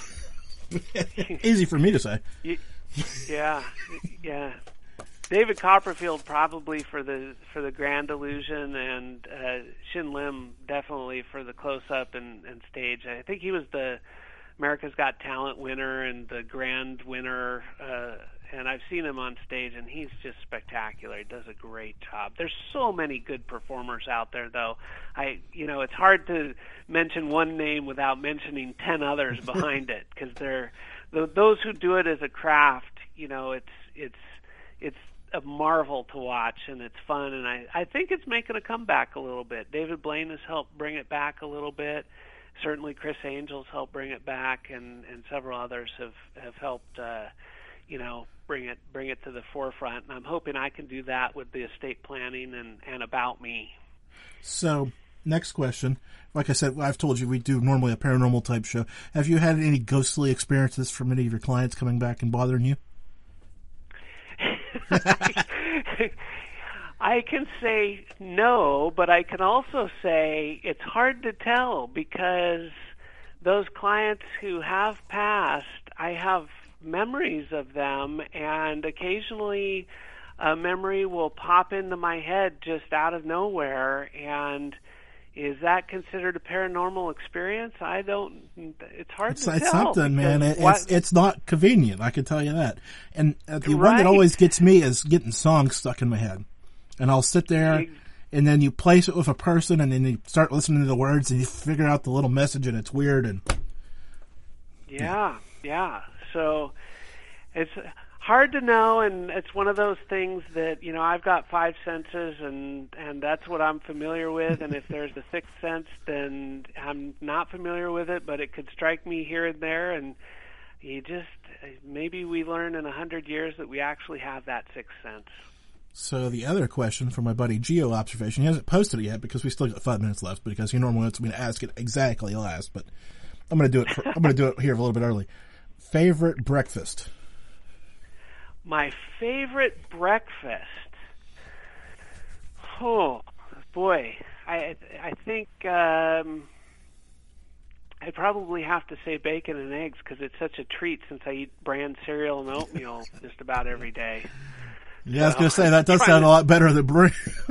easy for me to say. Yeah. David Copperfield probably for the grand illusion, and Shin Lim definitely for the close-up and stage. I think he was the America's Got Talent winner and the grand winner, and I've seen him on stage, and he's just spectacular. He does a great job. There's so many good performers out there, though. It's hard to mention one name without mentioning 10 others behind it, because those who do it as a craft. It's a marvel to watch, and it's fun, and I think it's making a comeback a little bit. David Blaine has helped bring it back a little bit. Certainly Chris Angel's helped bring it back, and several others have helped bring it to the forefront. And I'm hoping I can do that with the estate planning and About Me. So, next question. Like I said, I've told you we do normally a paranormal type show. Have you had any ghostly experiences from any of your clients coming back and bothering you? I can say no, but I can also say it's hard to tell, because those clients who have passed, I have memories of them, and occasionally a memory will pop into my head just out of nowhere. And is that considered a paranormal experience? It's hard to tell. It's something, man. It's not convenient, I can tell you that. And the one that always gets me is getting songs stuck in my head. And I'll sit there, and then you place it with a person, and then you start listening to the words, and you figure out the little message, and it's weird. And yeah. So Hard to know, and it's one of those things that, I've got 5 senses, and that's what I'm familiar with, and if there's a 6th sense, then I'm not familiar with it, but it could strike me here and there, and maybe we learn in 100 years that we actually have that 6th sense. So the other question from my buddy Geo Observation, he hasn't posted it yet because we still got 5 minutes left, because he normally wants me to ask it exactly last, but I'm going to do it. I'm going to do it here a little bit early. Favorite breakfast? My favorite breakfast. Oh boy, I think I'd probably have to say bacon and eggs, because it's such a treat since I eat bran cereal and oatmeal just about every day. Yeah, I was going to say that does sound a lot better than bran.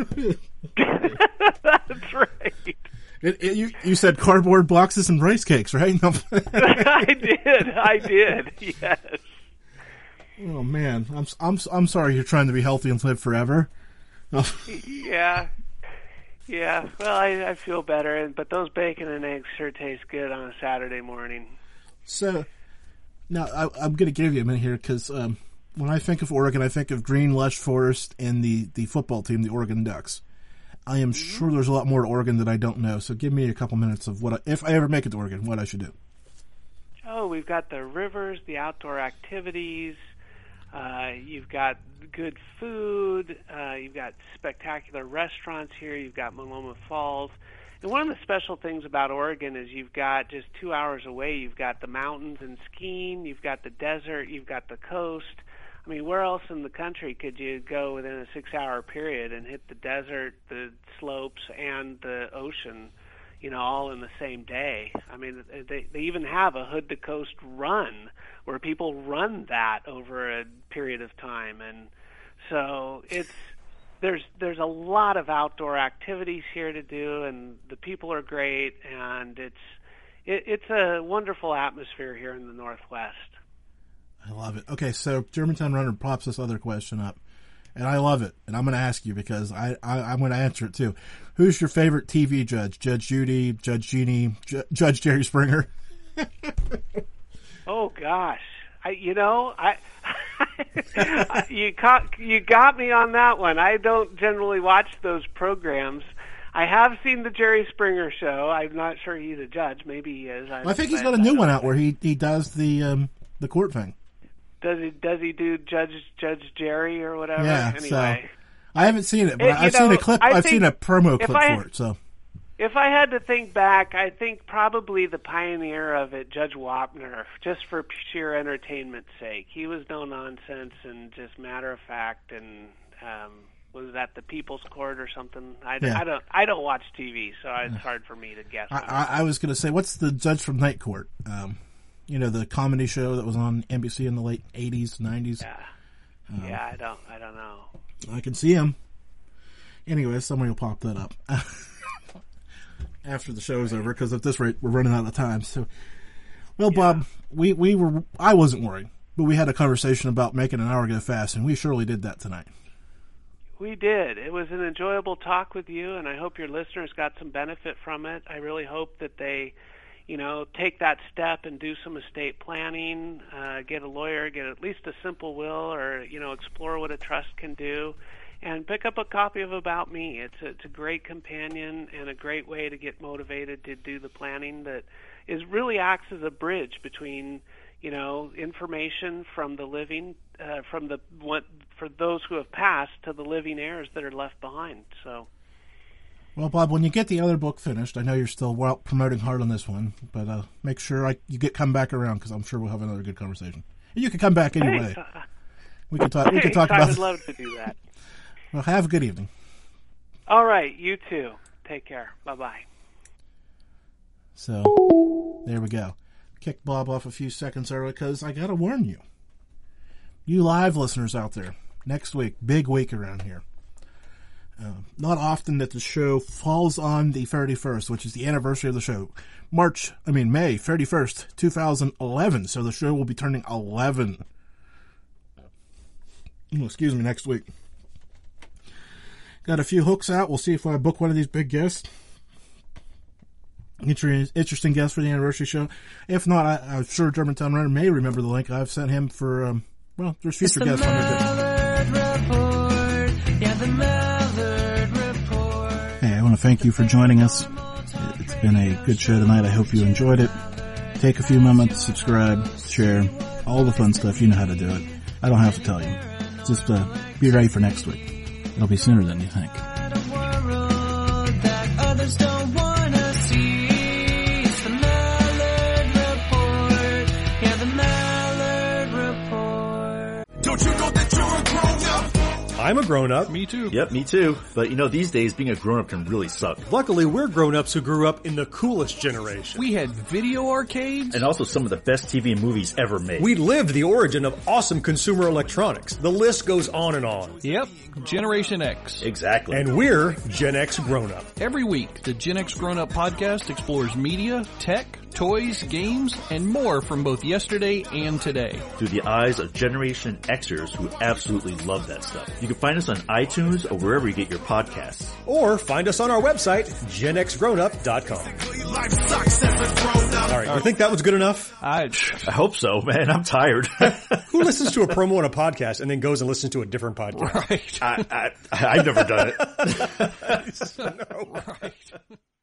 That's right. You said cardboard boxes and rice cakes, right? No. I did. Yes. Oh man, I'm sorry you're trying to be healthy and live forever. Yeah. Well, I feel better, but those bacon and eggs sure taste good on a Saturday morning. So, now I'm going to give you a minute here, because when I think of Oregon, I think of green, lush forest and the football team, the Oregon Ducks. I am sure there's a lot more to Oregon that I don't know. So give me a couple minutes of if I ever make it to Oregon, what I should do. Oh, we've got the rivers, the outdoor activities. You've got good food. You've got spectacular restaurants here. You've got Maloma Falls. And one of the special things about Oregon is you've got just 2 hours away, you've got the mountains and skiing. You've got the desert. You've got the coast. I mean, where else in the country could you go within a 6-hour period and hit the desert, the slopes, and the ocean, all in the same day? I mean, they even have a Hood to Coast run where people run that over a period of time. And so there's a lot of outdoor activities here to do, and the people are great, and it's a wonderful atmosphere here in the Northwest. I love it. Okay, so Germantown Runner pops this other question up, and I love it, and I'm going to ask you because I'm going to answer it too. Who's your favorite TV judge? Judge Judy, Judge Jeannie, Judge Jerry Springer? Oh gosh, you got me on that one. I don't generally watch those programs. I have seen the Jerry Springer show. I'm not sure he's a judge. Maybe he is. I think he's got a new one out where he does the court thing. Does he do Judge Jerry or whatever? Yeah. Anyway, so I haven't seen it, but I've seen a clip. I've seen a promo clip for it. So if I had to think back, I think probably the pioneer of it, Judge Wapner, just for sheer entertainment's sake. He was no nonsense and just matter of fact, and was that the People's Court or something? I don't watch TV, so it's hard for me to guess. I was going to say, what's the judge from Night Court? The comedy show that was on NBC in the late 80s, 90s. Yeah. I don't know. I can see him. Anyway, somebody will pop that up after the show's over, because at this rate, we're running out of time. So, well, Bob, I wasn't worried, but we had a conversation about making an hour go fast, and we surely did that tonight. We did. It was an enjoyable talk with you, and I hope your listeners got some benefit from it. I really hope that they take that step and do some estate planning, get a lawyer, get at least a simple will, or, explore what a trust can do, and pick up a copy of About Me. It's a great companion and a great way to get motivated to do the planning that really acts as a bridge between, information from the living, for those who have passed, to the living heirs that are left behind. So. Well, Bob, when you get the other book finished, I know you're still promoting hard on this one, but make sure you come back around, because I'm sure we'll have another good conversation. And you can come back anyway. We can talk. We can talk about. I would love to do that. Well, have a good evening. All right, you too. Take care. Bye-bye. So, there we go. Kicked Bob off a few seconds early because I got to warn you. You live listeners out there, next week, big week around here. Not often that the show falls on the 31st, which is the anniversary of the show. May 31st, 2011. So the show will be turning 11. Excuse me, next week. Got a few hooks out. We'll see if I book one of these big guests. Interesting guest for the anniversary show. If not, I'm sure Germantown Runner may remember the link I've sent him for well, there's future guests on there too. Yeah, the Mallard Report. Hey, I want to thank you for joining us. It's been a good show tonight. I hope you enjoyed it. Take a few moments, subscribe, share, all the fun stuff. You know how to do it. I don't have to tell you. Just be ready for next week. It'll be sooner than you think. Others don't wanna see. It's the Mallard Report. Yeah, the Mallard Report. Don't you know that you're a grown-up? I'm a grown-up. Me too. Yep, me too. But these days being a grown-up can really suck. Luckily, we're grown-ups who grew up in the coolest generation. We had video arcades. And also some of the best TV and movies ever made. We lived the origin of awesome consumer electronics. The list goes on and on. Yep, Generation X. Exactly. And we're Gen X grown-up. Every week, the Gen X Grown Up podcast explores media, tech, toys, games, and more from both yesterday and today. Through the eyes of Generation Xers who absolutely love that stuff. You can find us on iTunes or wherever you get your podcasts. Or find us on our website, genxgrownup.com. Life sucks as a grown-up. All right, you think that was good enough? I hope so, man. I'm tired. Who listens to a promo on a podcast and then goes and listens to a different podcast? Right. I've never done it. No. Right.